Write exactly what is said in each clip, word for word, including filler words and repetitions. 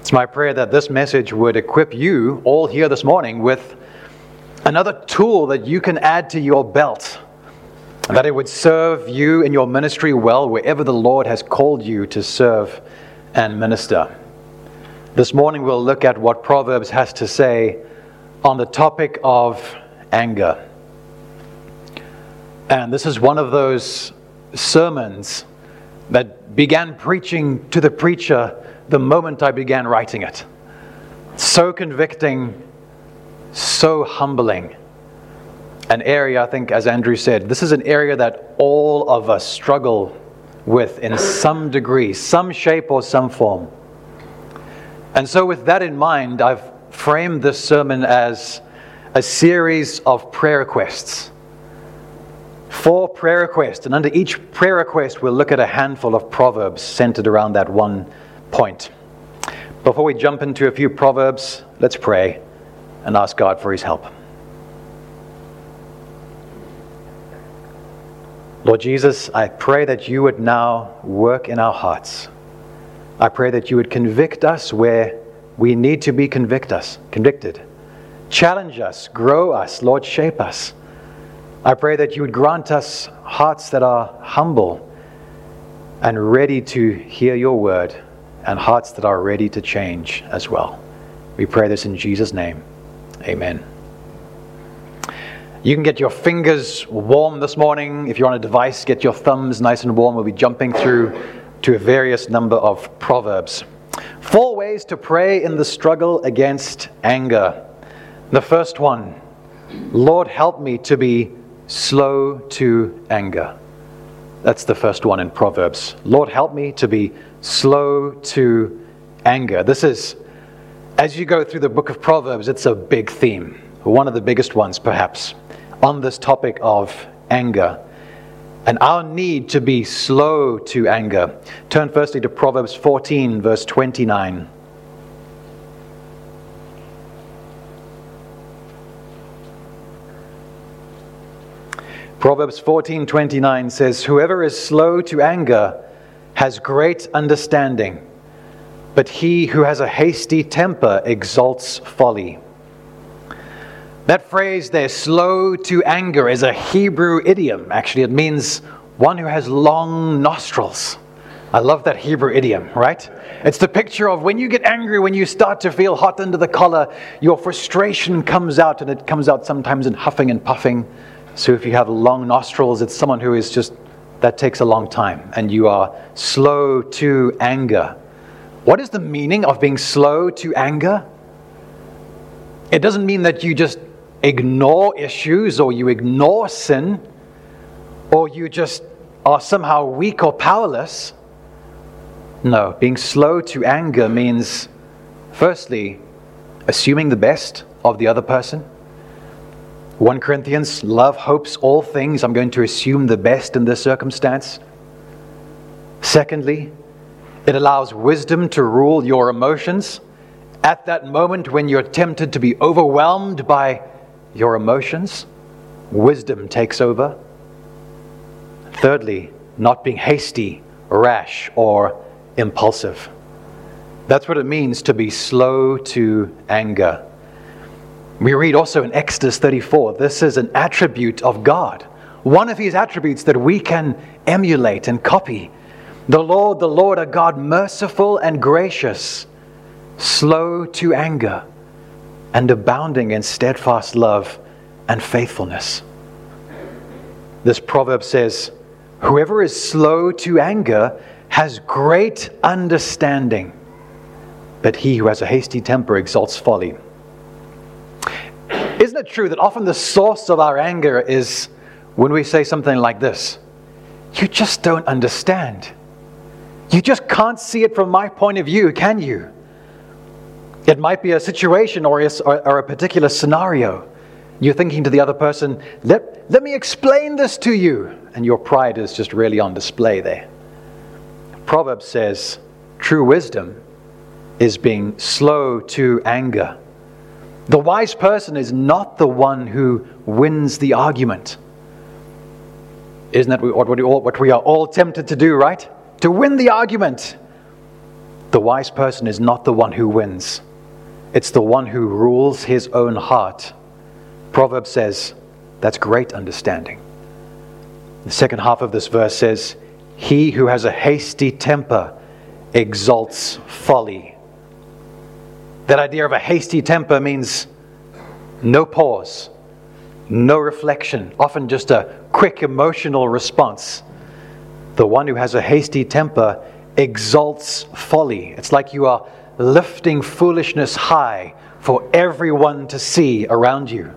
It's my prayer that this message would equip you all here this morning with another tool that you can add to your belt, that it would serve you in your ministry well wherever the Lord has called you to serve and minister. This morning we'll look at what Proverbs has to say on the topic of anger. And this is one of those sermons that began preaching to the preacher the moment I began writing it. So convicting, so humbling. An area, I think, as Andrew said, this is an area that all of us struggle with in some degree, some shape or some form. And so with that in mind, I've framed this sermon as a series of prayer requests. Four prayer requests, and under each prayer request we'll look at a handful of proverbs centered around that one point. Before we jump into a few proverbs, let's pray and ask God for His help. Lord Jesus, I pray that you would now work in our hearts. I pray that you would convict us where we need to be convict us, convicted. Challenge us, grow us, Lord, shape us. I pray that you would grant us hearts that are humble and ready to hear your word, and hearts that are ready to change as well. We pray this in Jesus' name. Amen. You can get your fingers warm this morning. If you're on a device, get your thumbs nice and warm. We'll be jumping through to a various number of proverbs. Four ways to pray in the struggle against anger. The first one, Lord, help me to be slow to anger. That's the first one in Proverbs. Lord, help me to be slow to anger. This is, as you go through the book of Proverbs, it's a big theme. One of the biggest ones, perhaps, on this topic of anger and our need to be slow to anger. Turn firstly to Proverbs fourteen, verse twenty-nine. Proverbs fourteen twenty-nine says, "Whoever is slow to anger has great understanding, but he who has a hasty temper exalts folly." That phrase there, slow to anger, is a Hebrew idiom. Actually, it means one who has long nostrils. I love that Hebrew idiom, right? It's the picture of when you get angry, when you start to feel hot under the collar, your frustration comes out, and it comes out sometimes in huffing and puffing. So if you have long nostrils, it's someone who is just, that takes a long time, and you are slow to anger. What is the meaning of being slow to anger? It doesn't mean that you just ignore issues, or you ignore sin, or you just are somehow weak or powerless. No, being slow to anger means, firstly, assuming the best of the other person. First Corinthians, love hopes all things. I'm going to assume the best in this circumstance. Secondly, it allows wisdom to rule your emotions. At that moment when you're tempted to be overwhelmed by your emotions, wisdom takes over. Thirdly, not being hasty, rash, or impulsive. That's what it means to be slow to anger. We read also in Exodus thirty-four, this is an attribute of God. One of His attributes that we can emulate and copy. The Lord, the Lord, are God merciful and gracious, slow to anger, and abounding in steadfast love and faithfulness. This proverb says, whoever is slow to anger has great understanding, but he who has a hasty temper exalts folly. Isn't it true that often the source of our anger is when we say something like this? You just don't understand. You just can't see it from my point of view, can you? It might be a situation or a, or a particular scenario. You're thinking to the other person, let, let me explain this to you. And your pride is just really on display there. Proverbs says, true wisdom is being slow to anger. The wise person is not the one who wins the argument. Isn't that what we, all, what we are all tempted to do, right? To win the argument. The wise person is not the one who wins. It's the one who rules his own heart. Proverbs says, that's great understanding. The second half of this verse says, he who has a hasty temper exalts folly. That idea of a hasty temper means no pause, no reflection, often just a quick emotional response. The one who has a hasty temper exalts folly. It's like you are lifting foolishness high for everyone to see around you.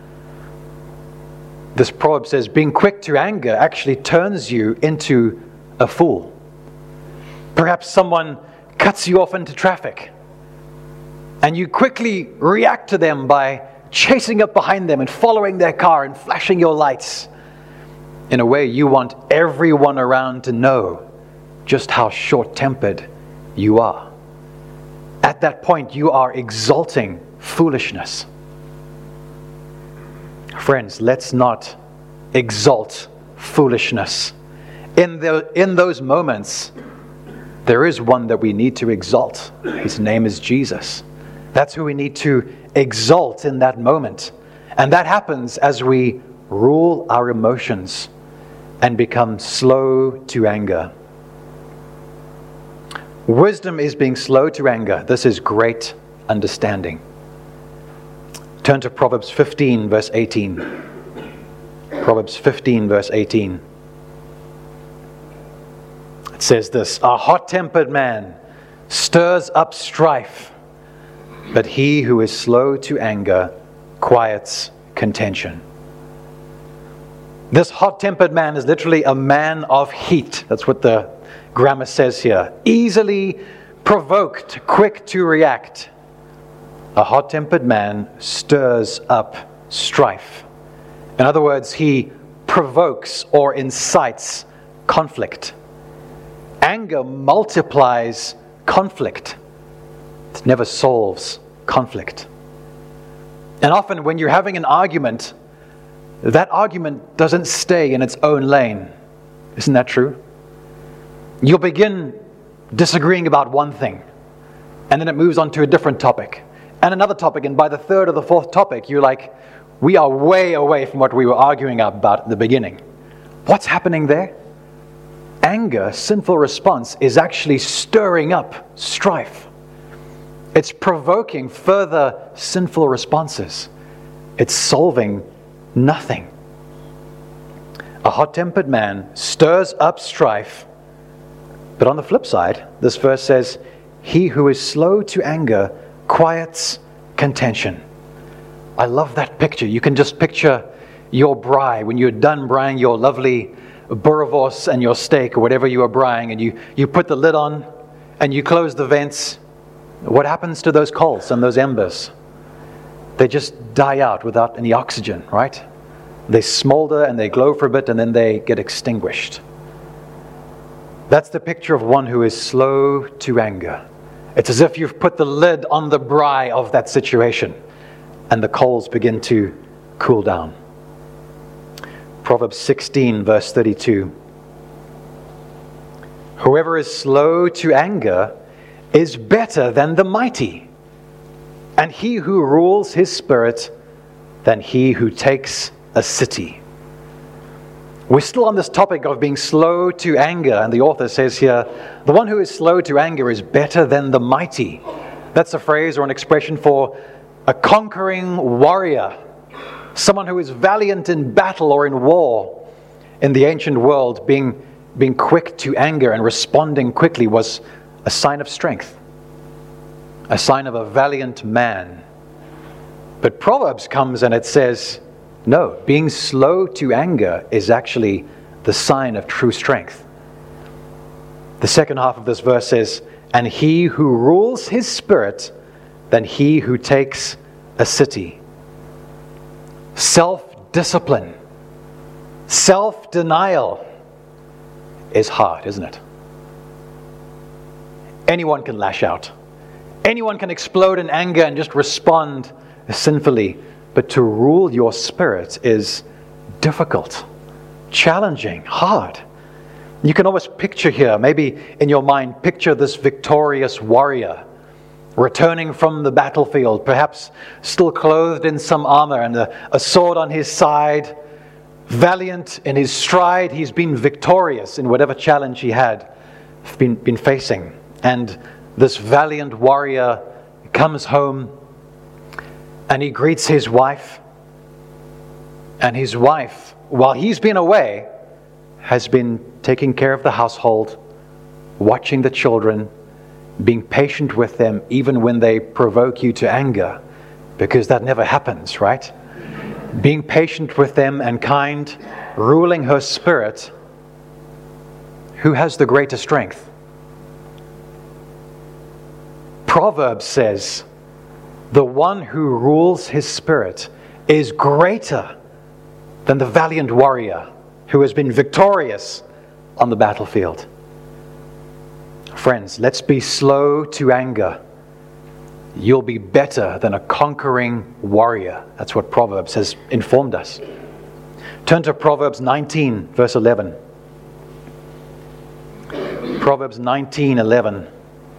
This proverb says being quick to anger actually turns you into a fool. Perhaps someone cuts you off into traffic, and you quickly react to them by chasing up behind them and following their car and flashing your lights. In a way, you want everyone around to know just how short-tempered you are. At that point, you are exalting foolishness. Friends, let's not exalt foolishness. In the, in those moments, there is one that we need to exalt. His name is Jesus. That's who we need to exalt in that moment. And that happens as we rule our emotions and become slow to anger. Wisdom is being slow to anger. This is great understanding. Turn to Proverbs fifteen, verse eighteen. Proverbs fifteen, verse eighteen. It says this, a hot-tempered man stirs up strife, but he who is slow to anger quiets contention. This hot-tempered man is literally a man of heat. That's what the grammar says here. Easily provoked, quick to react. A hot-tempered man stirs up strife. In other words, he provokes or incites conflict. Anger multiplies conflict. It never solves conflict. And often when you're having an argument, that argument doesn't stay in its own lane. Isn't that true? You'll begin disagreeing about one thing, and then it moves on to a different topic, and another topic, and by the third or the fourth topic, you're like, we are way away from what we were arguing about at the beginning. What's happening there? Anger, sinful response, is actually stirring up strife. It's provoking further sinful responses. It's solving nothing. A hot-tempered man stirs up strife, but on the flip side, this verse says, he who is slow to anger quiets contention. I love that picture. You can just picture your braai, when you're done braaiing your lovely boerewors and your steak or whatever you are braaiing, and you, you put the lid on and you close the vents. What happens to those coals and those embers? They just die out without any oxygen, right? They smolder and they glow for a bit and then they get extinguished. That's the picture of one who is slow to anger. It's as if you've put the lid on the braai of that situation and the coals begin to cool down. Proverbs sixteen, verse thirty-two. Whoever is slow to anger is better than the mighty, and he who rules his spirit than he who takes a city. We're still on this topic of being slow to anger, and the author says here, the one who is slow to anger is better than the mighty. That's a phrase or an expression for a conquering warrior, someone who is valiant in battle or in war. In the ancient world, being, being quick to anger and responding quickly was a sign of strength, a sign of a valiant man. But Proverbs comes and it says, no, being slow to anger is actually the sign of true strength. The second half of this verse says, and he who rules his spirit than he who takes a city. Self-discipline, self-denial is hard, isn't it? Anyone can lash out. Anyone can explode in anger and just respond sinfully. But to rule your spirit is difficult, challenging, hard. You can almost picture here, maybe in your mind, picture this victorious warrior returning from the battlefield, perhaps still clothed in some armor and a, a sword on his side, valiant in his stride. He's been victorious in whatever challenge he had been, been facing. And this valiant warrior comes home and he greets his wife. And his wife, while he's been away, has been taking care of the household, watching the children, being patient with them even when they provoke you to anger, because that never happens, right? Being patient with them and kind, ruling her spirit. Who has the greater strength? Proverbs says, the one who rules his spirit is greater than the valiant warrior who has been victorious on the battlefield. Friends, let's be slow to anger. You'll be better than a conquering warrior. That's what Proverbs has informed us. Turn to Proverbs nineteen, verse eleven. Proverbs nineteen, eleven.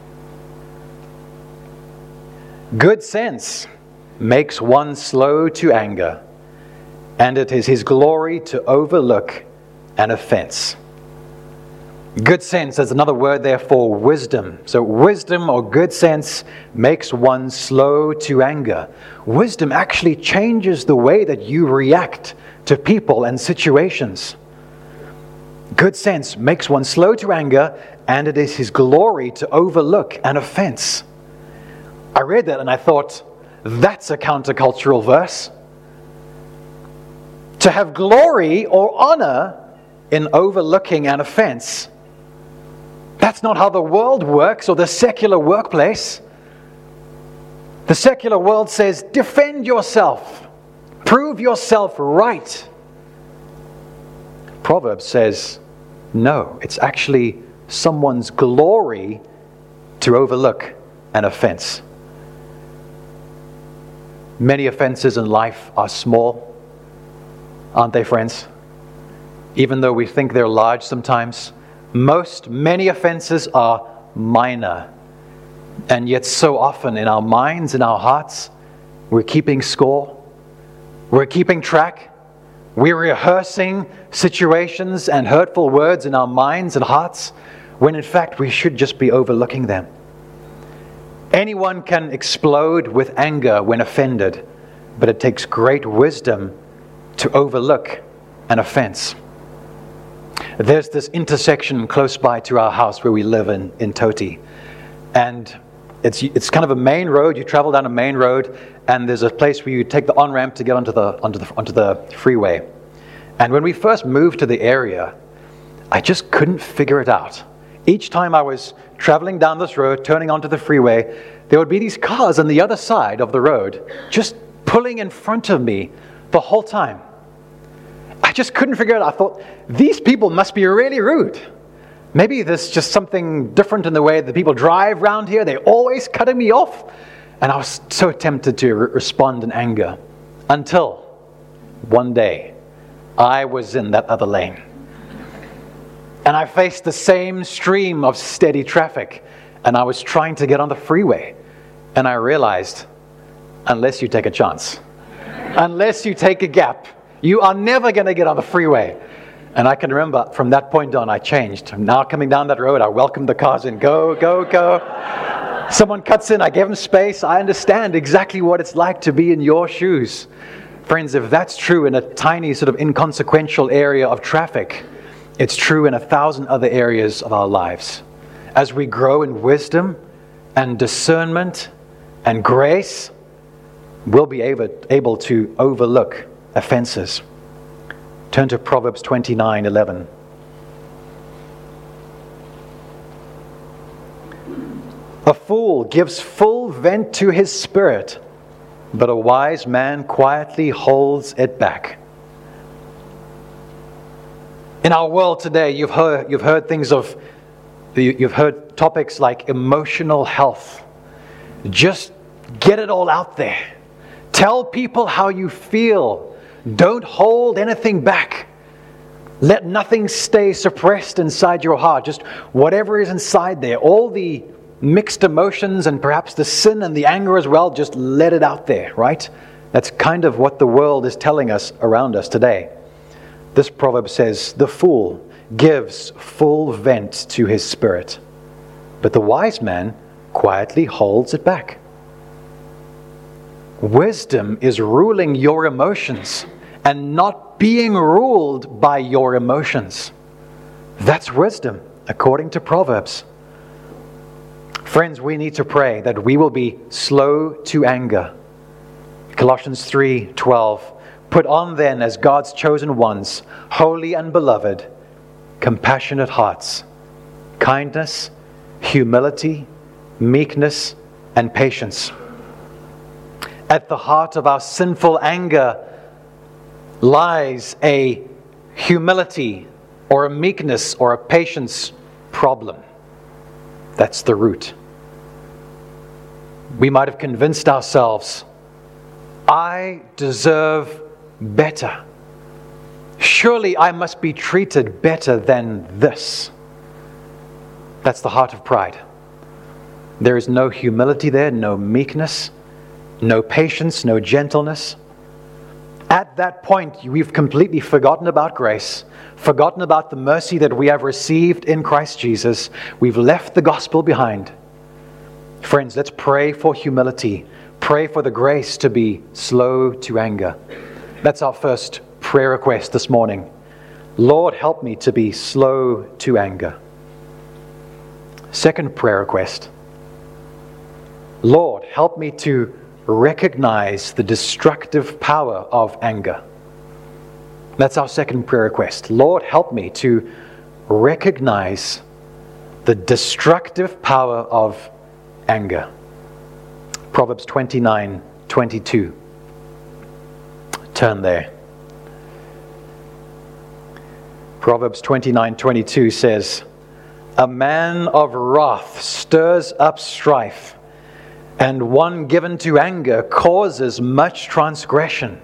Good sense makes one slow to anger, and it is his glory to overlook an offense. Good sense, there's another word there for wisdom. So wisdom or good sense makes one slow to anger. Wisdom actually changes the way that you react to people and situations. Good sense makes one slow to anger, and it is his glory to overlook an offense. I read that and I thought, that's a countercultural verse. To have glory or honor in overlooking an offense. That's not how the world works or the secular workplace. The secular world says, defend yourself. Prove yourself right. Proverbs says, no, it's actually someone's glory to overlook an offense. Many offenses in life are small, aren't they, friends? Even though we think they're large sometimes, most, many offenses are minor. And yet so often in our minds, in our hearts, we're keeping score. We're keeping track. We're rehearsing situations and hurtful words in our minds and hearts, when in fact we should just be overlooking them. Anyone can explode with anger when offended, but it takes great wisdom to overlook an offense. There's this intersection close by to our house where we live in, in Toti. And it's it's kind of a main road. You travel down a main road, and there's a place where you take the on-ramp to get onto the onto the onto the freeway. And when we first moved to the area, I just couldn't figure it out. Each time I was traveling down this road, turning onto the freeway, there would be these cars on the other side of the road just pulling in front of me the whole time. I just couldn't figure it out. I thought, these people must be really rude. Maybe there's just something different in the way that people drive around here. They're always cutting me off. And I was so tempted to re- respond in anger. Until one day, I was in that other lane. And I faced the same stream of steady traffic. And I was trying to get on the freeway. And I realized, unless you take a chance, unless you take a gap, you are never going to get on the freeway. And I can remember from that point on, I changed. Now coming down that road, I welcome the cars in. Go, go, go. Someone cuts in, I give them space. I understand exactly what it's like to be in your shoes. Friends, if that's true in a tiny sort of inconsequential area of traffic, it's true in a thousand other areas of our lives. As we grow in wisdom and discernment and grace, we'll be able, able to overlook offenses. Turn to Proverbs twenty-nine eleven. A fool gives full vent to his spirit, but a wise man quietly holds it back. In our world today, you've heard you've heard things of you've heard topics like emotional health. Just get it all out there. Tell people how you feel. Don't hold anything back. Let nothing stay suppressed inside your heart. Just whatever is inside there, all the mixed emotions and perhaps the sin and the anger as well, just let it out there, right? That's kind of what the world is telling us around us today. This proverb says, the fool gives full vent to his spirit, but the wise man quietly holds it back. Wisdom is ruling your emotions and not being ruled by your emotions. That's wisdom, according to Proverbs. Friends, we need to pray that we will be slow to anger. Colossians three twelve. Put on then as God's chosen ones, holy and beloved, compassionate hearts, kindness, humility, meekness, and patience. At the heart of our sinful anger lies a humility or a meekness or a patience problem. That's the root. We might have convinced ourselves, I deserve better. Surely I must be treated better than this. That's the heart of pride. There is no humility there, no meekness, no patience, no gentleness. At that point, we've completely forgotten about grace, forgotten about the mercy that we have received in Christ Jesus. We've left the gospel behind. Friends, let's pray for humility. Pray for the grace to be slow to anger. That's our first prayer request this morning. Lord, help me to be slow to anger. Second prayer request. Lord, help me to recognize the destructive power of anger. That's our second prayer request. Lord, help me to recognize the destructive power of anger. Proverbs twenty-nine twenty-two. Turn there. Proverbs twenty-nine twenty-two says, a man of wrath stirs up strife, and one given to anger causes much transgression.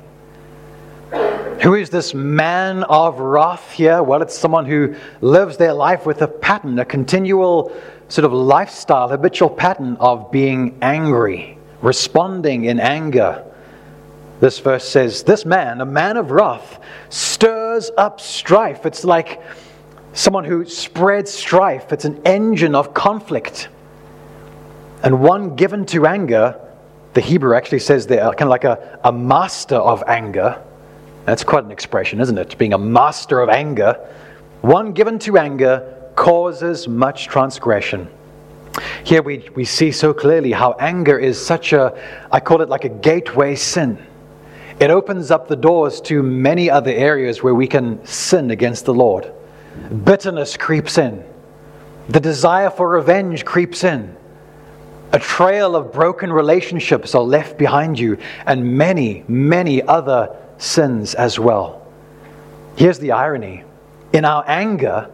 Who is this man of wrath here? Well, it's someone who lives their life with a pattern, a continual sort of lifestyle, habitual pattern of being angry, responding in anger. This verse says, this man, a man of wrath, stirs up strife. It's like someone who spreads strife. It's an engine of conflict. And one given to anger, the Hebrew actually says they're kind of like a, a master of anger. That's quite an expression, isn't it? Being a master of anger. One given to anger causes much transgression. Here we, we see so clearly how anger is such a, I call it like a gateway sin. It opens up the doors to many other areas where we can sin against the Lord. Bitterness creeps in. The desire for revenge creeps in. A trail of broken relationships are left behind you, and many, many other sins as well. Here's the irony. In our anger,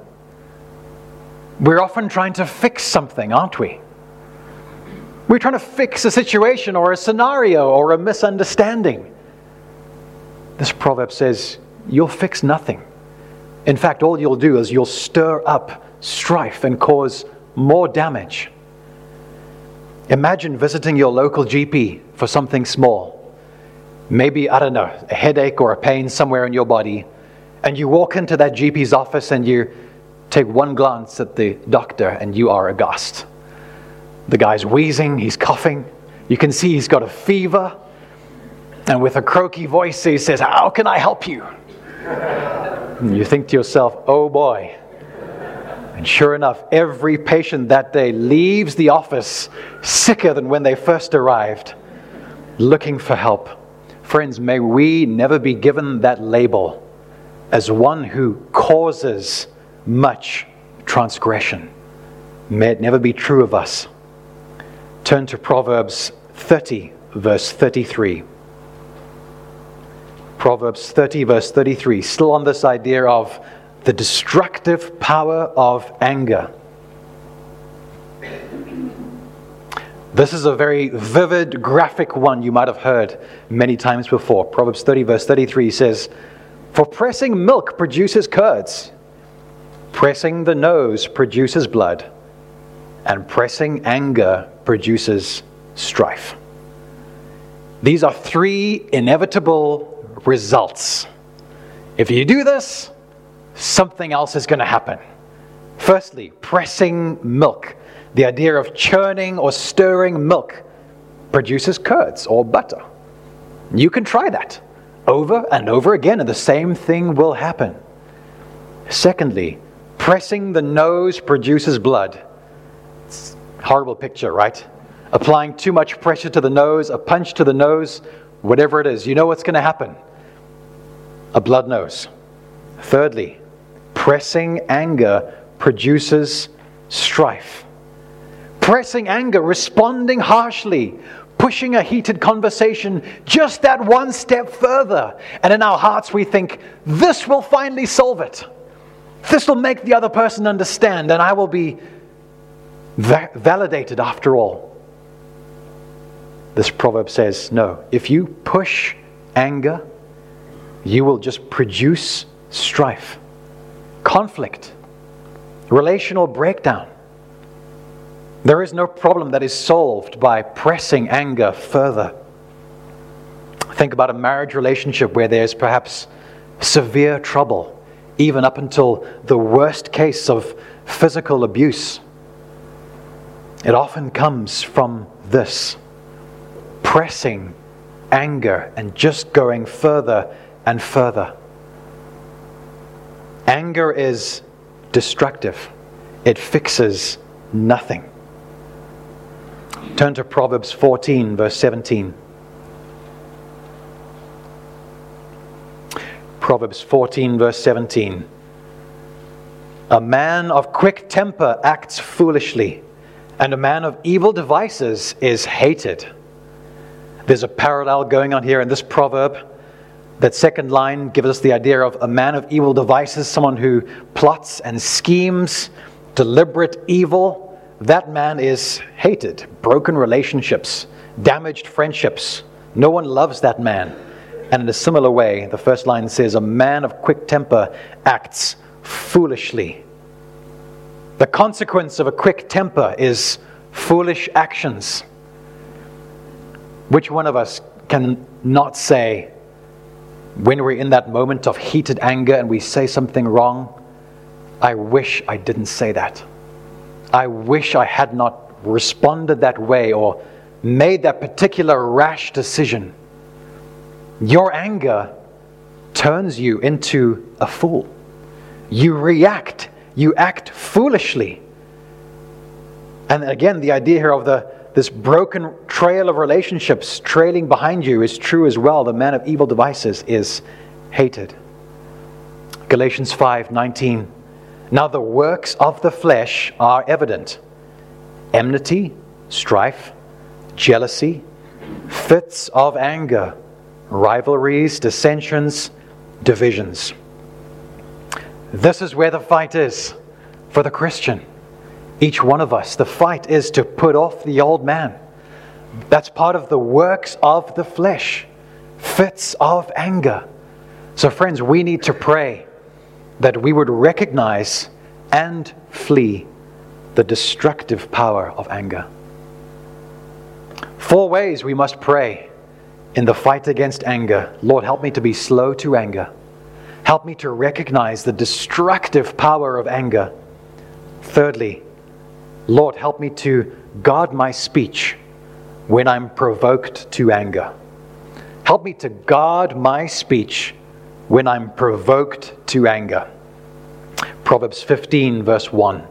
we're often trying to fix something, aren't we? We're trying to fix a situation or a scenario or a misunderstanding. This proverb says, you'll fix nothing. In fact, all you'll do is you'll stir up strife and cause more damage. Imagine visiting your local G P for something small. Maybe, I don't know, a headache or a pain somewhere in your body. And you walk into that G P's office and you take one glance at the doctor and you are aghast. The guy's wheezing, he's coughing. You can see he's got a fever. And with a croaky voice, he says, how can I help you? And you think to yourself, oh boy. And sure enough, every patient that day leaves the office sicker than when they first arrived, looking for help. Friends, may we never be given that label as one who causes much transgression. May it never be true of us. Turn to Proverbs thirty, verse thirty-three. Proverbs thirty, verse thirty-three, still on this idea of the destructive power of anger. This is a very vivid, graphic one you might have heard many times before. Proverbs thirty, verse thirty-three says, For pressing milk produces curds, pressing the nose produces blood, and pressing anger produces strife. These are three inevitable results. If you do this, something else is going to happen. Firstly, pressing milk. The idea of churning or stirring milk produces curds or butter. You can try that over and over again, and the same thing will happen. Secondly, pressing the nose produces blood. It's a horrible picture, right? Applying too much pressure to the nose, a punch to the nose, whatever it is, you know what's going to happen. A blood nose. Thirdly, pressing anger produces strife. Pressing anger, responding harshly, pushing a heated conversation just that one step further. And in our hearts we think, this will finally solve it. This will make the other person understand, and I will be va- validated after all. This proverb says, no, if you push anger, you will just produce strife, conflict, relational breakdown. There is no problem that is solved by pressing anger further. Think about a marriage relationship where there's perhaps severe trouble, even up until the worst case of physical abuse. It often comes from this. Pressing anger and just going further and further. Anger is destructive. It fixes nothing. Turn to Proverbs fourteen, verse seventeen. Proverbs fourteen, verse seventeen. A man of quick temper acts foolishly, and a man of evil devices is hated. There's a parallel going on here in this proverb. That second line gives us the idea of a man of evil devices, someone who plots and schemes, deliberate evil. That man is hated. Broken relationships, damaged friendships. No one loves that man. And in a similar way, the first line says, a man of quick temper acts foolishly. The consequence of a quick temper is foolish actions. Which one of us can not say, when we're in that moment of heated anger and we say something wrong, I wish I didn't say that. I wish I had not responded that way or made that particular rash decision. Your anger turns you into a fool. You react. You act foolishly. And again, the idea here of the this broken trail of relationships trailing behind you is true as well. The man of evil devices is hated. Galatians five nineteen. Now the works of the flesh are evident: enmity, strife, jealousy, fits of anger, rivalries, dissensions, divisions. This is where the fight is for the Christian. Each one of us, the fight is to put off the old man. That's part of the works of the flesh, fits of anger. So friends, we need to pray that we would recognize and flee the destructive power of anger. Four ways we must pray in the fight against anger. Lord, help me to be slow to anger. Help me to recognize the destructive power of anger. Thirdly, Lord, help me to guard my speech when I'm provoked to anger. Help me to guard my speech when I'm provoked to anger. Proverbs fifteen, verse one.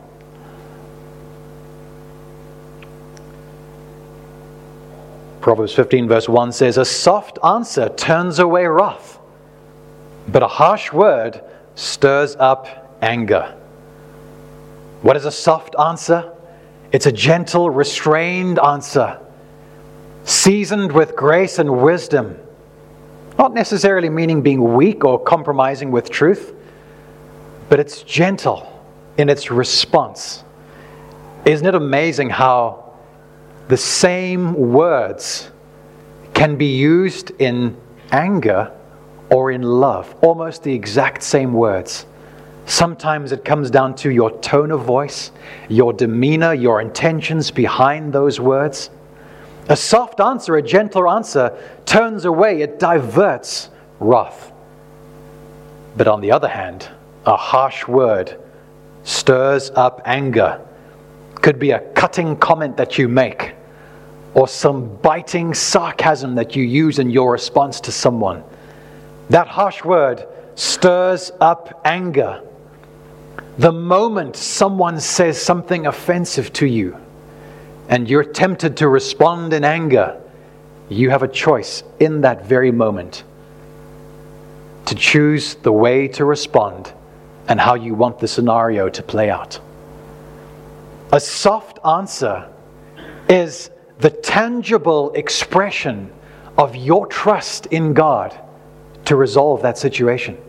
Proverbs fifteen, verse one says, a soft answer turns away wrath, but a harsh word stirs up anger. What is a soft answer? It's a gentle, restrained answer, seasoned with grace and wisdom. Not necessarily meaning being weak or compromising with truth, but it's gentle in its response. Isn't it amazing how the same words can be used in anger or in love. Almost the exact same words. Sometimes it comes down to your tone of voice, your demeanor, your intentions behind those words. A soft answer, a gentler answer, turns away, it diverts wrath. But on the other hand, a harsh word stirs up anger. Could be a cutting comment that you make, or some biting sarcasm that you use in your response to someone. That harsh word stirs up anger. The moment someone says something offensive to you and you're tempted to respond in anger, you have a choice in that very moment to choose the way to respond and how you want the scenario to play out. A soft answer is the tangible expression of your trust in God to resolve that situation.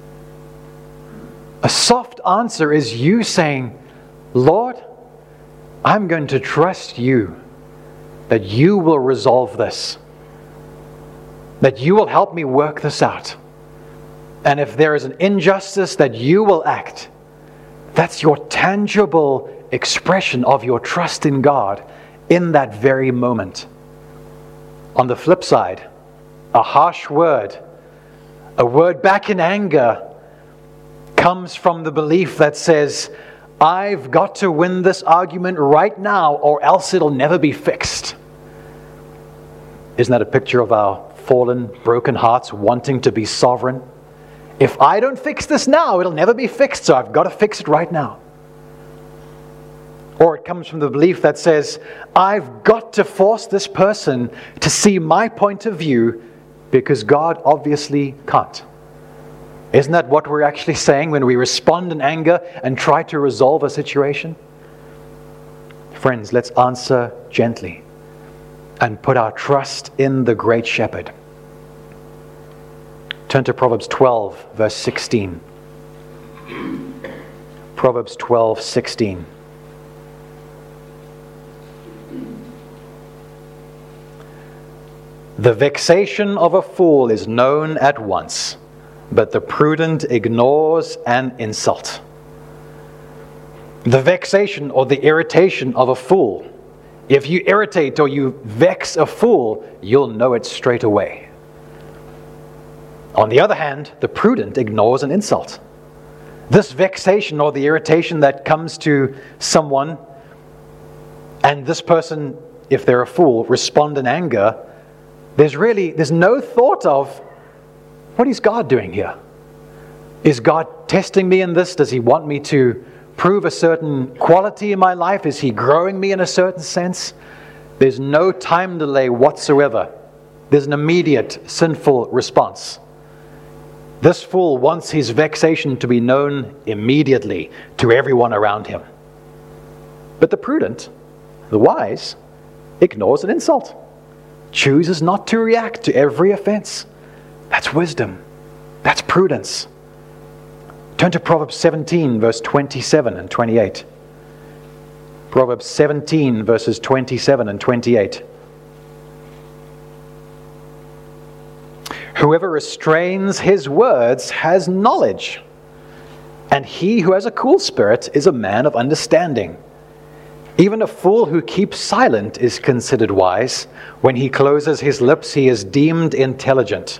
A soft answer is you saying, Lord, I'm going to trust you that you will resolve this, that you will help me work this out. And if there is an injustice, that you will act. That's your tangible expression of your trust in God in that very moment. On the flip side, a harsh word, a word back in anger, comes from the belief that says, I've got to win this argument right now or else it'll never be fixed. Isn't that a picture of our fallen, broken hearts wanting to be sovereign? If I don't fix this now, it'll never be fixed, so I've got to fix it right now. Or it comes from the belief that says, I've got to force this person to see my point of view because God obviously can't. Isn't that what we're actually saying when we respond in anger and try to resolve a situation? Friends, let's answer gently and put our trust in the great shepherd. Turn to Proverbs twelve, verse sixteen. Proverbs twelve, sixteen. The vexation of a fool is known at once, but the prudent ignores an insult. The vexation or the irritation of a fool. If you irritate or you vex a fool, you'll know it straight away. On the other hand, the prudent ignores an insult. This vexation or the irritation that comes to someone, and this person, if they're a fool, respond in anger, there's really, there's no thought of, what is God doing here? Is God testing me in this? Does He want me to prove a certain quality in my life? Is He growing me in a certain sense? There's no time delay whatsoever. There's an immediate sinful response. This fool wants his vexation to be known immediately to everyone around him. But the prudent, the wise, ignores an insult, chooses not to react to every offense. That's wisdom. That's prudence. Turn to Proverbs seventeen, verse twenty-seven and twenty-eight. Proverbs seventeen, verses twenty-seven and twenty-eight. Whoever restrains his words has knowledge, and he who has a cool spirit is a man of understanding. Even a fool who keeps silent is considered wise. When he closes his lips, he is deemed intelligent.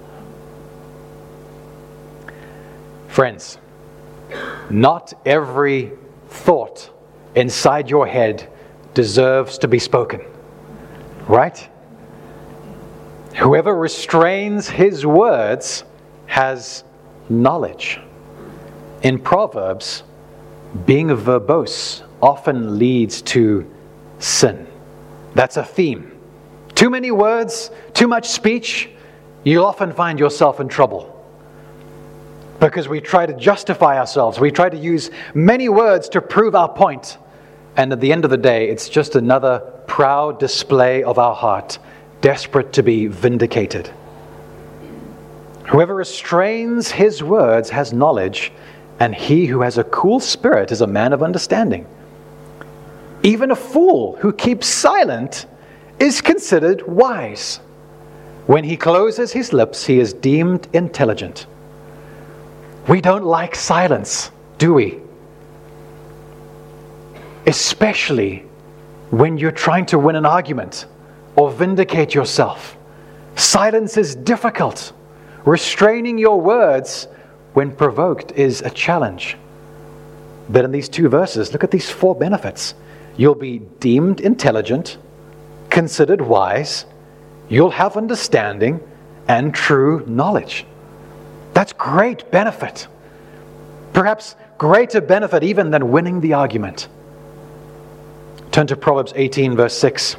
Friends, not every thought inside your head deserves to be spoken, right? Whoever restrains his words has knowledge. In Proverbs, being verbose often leads to sin. That's a theme. Too many words, too much speech, you'll often find yourself in trouble. Because we try to justify ourselves. We try to use many words to prove our point. And at the end of the day, it's just another proud display of our heart, desperate to be vindicated. Whoever restrains his words has knowledge, and he who has a cool spirit is a man of understanding. Even a fool who keeps silent is considered wise. When he closes his lips, he is deemed intelligent. We don't like silence, do we? Especially when you're trying to win an argument or vindicate yourself. Silence is difficult. Restraining your words when provoked is a challenge. But in these two verses, look at these four benefits. You'll be deemed intelligent, considered wise, you'll have understanding and true knowledge. That's great benefit. Perhaps greater benefit even than winning the argument. Turn to Proverbs eighteen, verse six.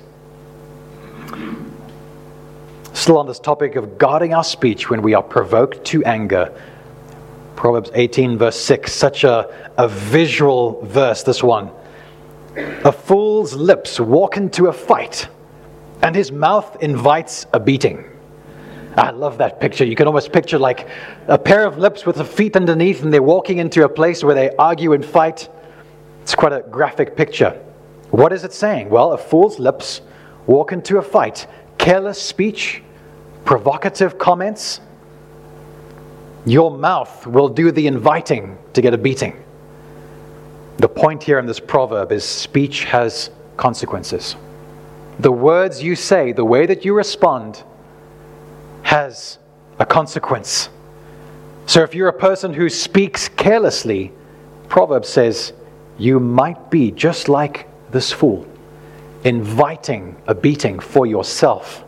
Still on this topic of guarding our speech when we are provoked to anger. Proverbs eighteen, verse six. Such a, a visual verse, this one. A fool's lips walk into a fight, and his mouth invites a beating. I love that picture. You can almost picture like a pair of lips with the feet underneath, and they're walking into a place where they argue and fight. It's quite a graphic picture. What is it saying? Well, a fool's lips walk into a fight. Careless speech, provocative comments. Your mouth will do the inviting to get a beating. The point here in this proverb is speech has consequences. The words you say, the way that you respond, has a consequence. So if you're a person who speaks carelessly, Proverbs says, you might be just like this fool, inviting a beating for yourself.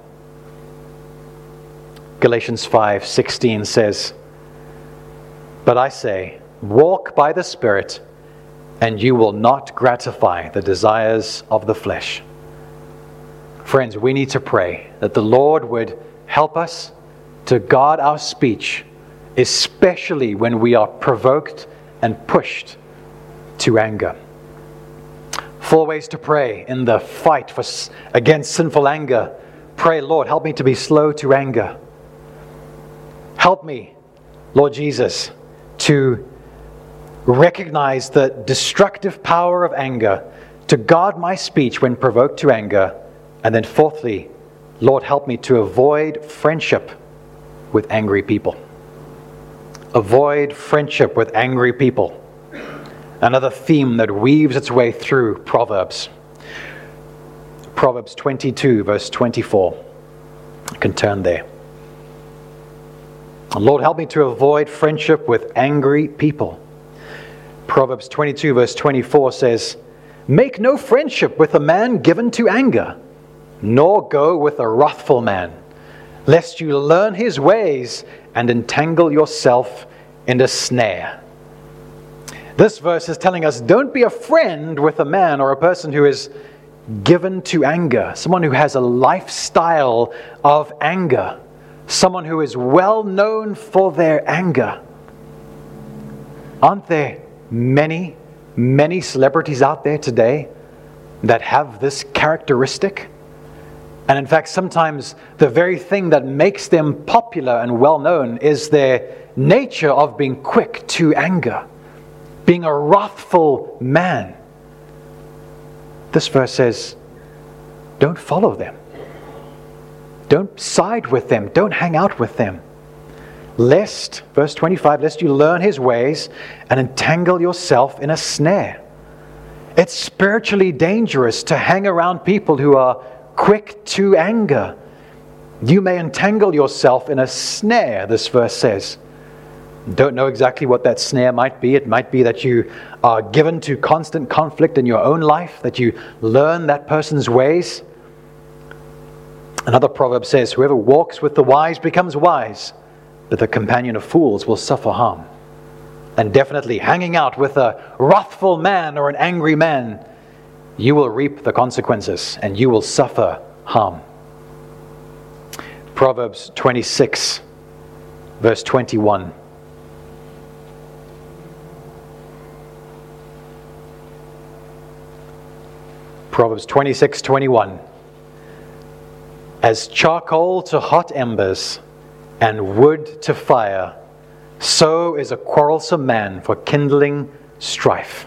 Galatians five sixteen says, but I say, walk by the Spirit, and you will not gratify the desires of the flesh. Friends, we need to pray that the Lord would help us to guard our speech, especially when we are provoked and pushed to anger. Four ways to pray in the fight for, against sinful anger. Pray, Lord, help me to be slow to anger. Help me, Lord Jesus, to recognize the destructive power of anger, to guard my speech when provoked to anger. And then fourthly, Lord, help me to avoid friendship with angry people. Avoid friendship with angry people. Another theme that weaves its way through Proverbs. Proverbs twenty-two, verse twenty-four. You can turn there. Lord, help me to avoid friendship with angry people. Proverbs twenty-two, verse twenty-four says, make no friendship with a man given to anger, nor go with a wrathful man, lest you learn his ways and entangle yourself in a snare. This verse is telling us, don't be a friend with a man or a person who is given to anger, someone who has a lifestyle of anger, someone who is well known for their anger. Aren't there many, many celebrities out there today that have this characteristic? And in fact, sometimes the very thing that makes them popular and well known is their nature of being quick to anger, being a wrathful man. This verse says, don't follow them. Don't side with them. Don't hang out with them. Lest, verse twenty-five, lest you learn his ways and entangle yourself in a snare. It's spiritually dangerous to hang around people who are quick to anger. You may entangle yourself in a snare, this verse says. Don't know exactly what that snare might be. It might be that you are given to constant conflict in your own life, that you learn that person's ways. Another proverb says, whoever walks with the wise becomes wise, but the companion of fools will suffer harm. And definitely hanging out with a wrathful man or an angry man, you will reap the consequences and you will suffer harm. Proverbs twenty-six, verse twenty-one. Proverbs twenty-six, twenty-one. As charcoal to hot embers and wood to fire, so is a quarrelsome man for kindling strife.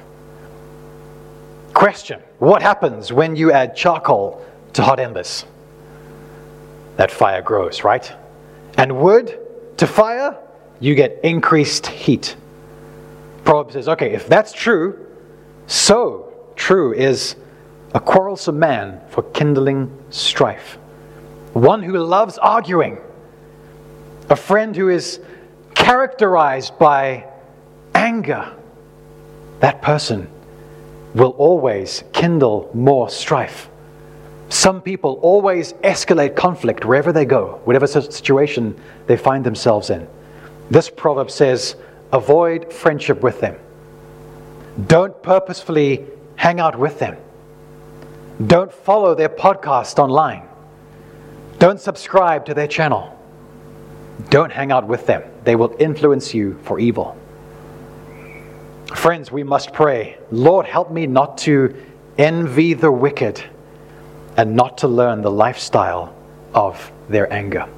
Question: what happens when you add charcoal to hot embers? that fire grows, right? And wood to fire, you get increased heat. Proverbs says, okay, if that's true, so true is a quarrelsome man for kindling strife. One who loves arguing. A friend who is characterized by anger. That person will always kindle more strife. Some people always escalate conflict wherever they go, whatever situation they find themselves in. This proverb says, avoid friendship with them. Don't purposefully hang out with them. Don't follow their podcast online. Don't subscribe to their channel. Don't hang out with them. They will influence you for evil. Friends, we must pray, Lord, help me not to envy the wicked and not to learn the lifestyle of their anger.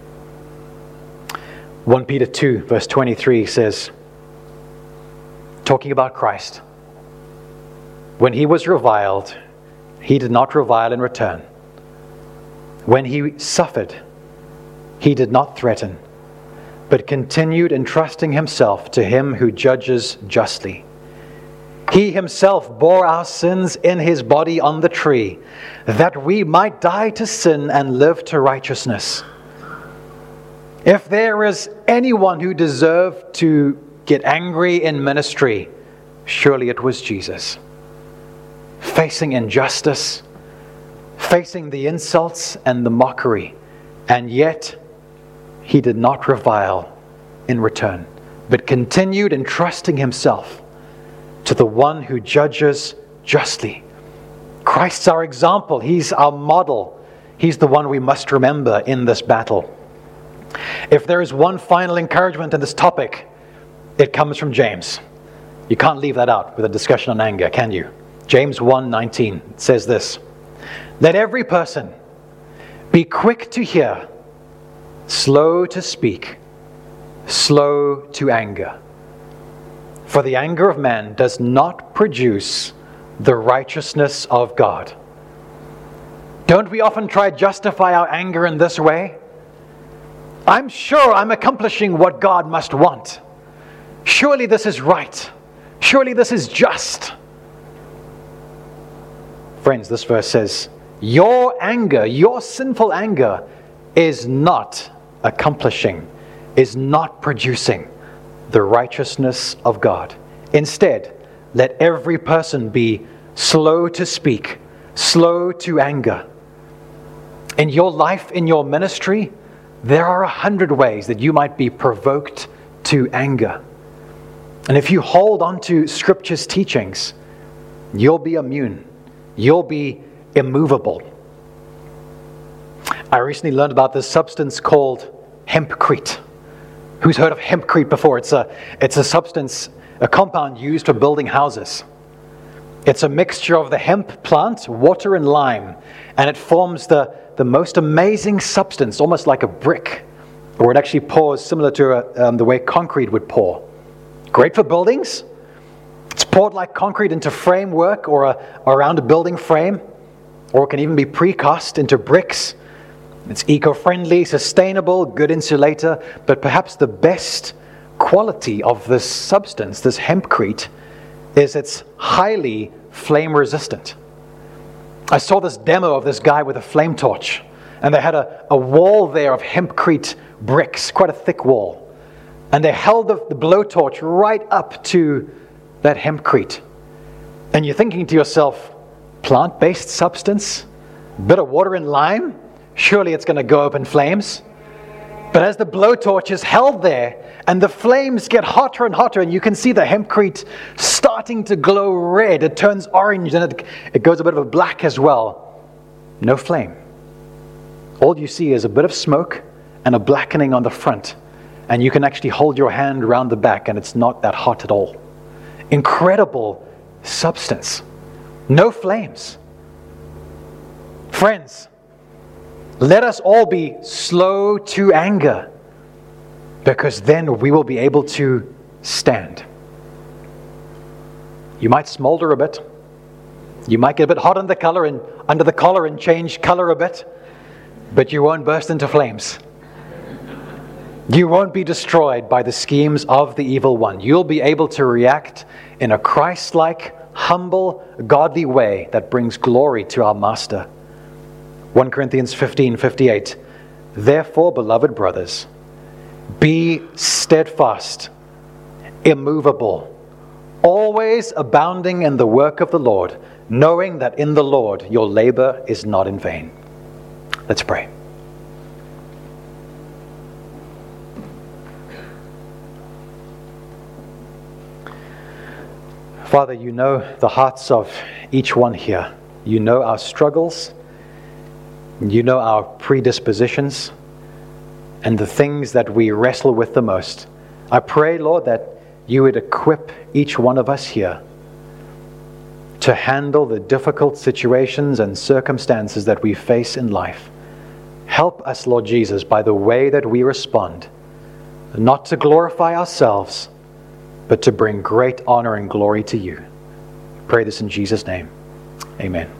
First Peter two, verse twenty-three says, talking about Christ, when he was reviled, he did not revile in return. When he suffered, he did not threaten, but continued entrusting himself to him who judges justly. He himself bore our sins in his body on the tree, that we might die to sin and live to righteousness. If there is anyone who deserved to get angry in ministry, surely it was Jesus. Facing injustice, facing the insults and the mockery, and yet he did not revile in return, but continued entrusting himself to the one who judges justly. Christ's our example. He's our model. He's the one we must remember in this battle. If there is one final encouragement in this topic, it comes from James. You can't leave that out with a discussion on anger, can you? James one nineteen says this, let every person be quick to hear, slow to speak, slow to anger. For the anger of man does not produce the righteousness of God. Don't we often try to justify our anger in this way? I'm sure I'm accomplishing what God must want. Surely this is right. Surely this is just. Friends, this verse says, your anger, your sinful anger is not accomplishing, is not producing the righteousness of God. Instead, let every person be slow to speak, slow to anger. In your life, in your ministry, there are a hundred ways that you might be provoked to anger. And if you hold on to Scripture's teachings, you'll be immune. You'll be immovable. I recently learned about this substance called hempcrete. Who's heard of hempcrete before? It's a, it's a substance, a compound used for building houses. It's a mixture of the hemp plant, water, and lime, and it forms the, the most amazing substance, almost like a brick, or it actually pours similar to a, um, the way concrete would pour. Great for buildings. It's poured like concrete into framework or, a, or around a building frame, or it can even be precast into bricks. It's eco-friendly, sustainable, good insulator, but perhaps the best quality of this substance, this hempcrete, is it's highly flame resistant. I saw this demo of this guy with a flame torch, and they had a, a wall there of hempcrete bricks, quite a thick wall. And they held the, the blowtorch right up to that hempcrete. And you're thinking to yourself, plant-based substance, bit of water and lime, surely it's going to go up in flames. But as the blowtorch is held there, and the flames get hotter and hotter, and you can see the hempcrete starting to glow red, it turns orange, and it, it goes a bit of a black as well. No flame. All you see is a bit of smoke and a blackening on the front, and you can actually hold your hand around the back, and it's not that hot at all. Incredible substance. No flames. Friends, let us all be slow to anger, because then we will be able to stand. You might smolder a bit. You might get a bit hot under the collar and under the collar and change color a bit. but you won't burst into flames. You won't be destroyed by the schemes of the evil one. You'll be able to react in a Christ-like, humble, godly way that brings glory to our Master. First Corinthians fifteen fifty-eight. Therefore, beloved brothers, be steadfast, immovable, always abounding in the work of the Lord, knowing that in the Lord your labor is not in vain. Let's pray. Father, you know the hearts of each one here. You know our struggles. You know our predispositions and the things that we wrestle with the most. I pray, Lord, that you would equip each one of us here to handle the difficult situations and circumstances that we face in life. Help us, Lord Jesus, by the way that we respond, not to glorify ourselves, but to bring great honor and glory to you. I pray this in Jesus' name. Amen.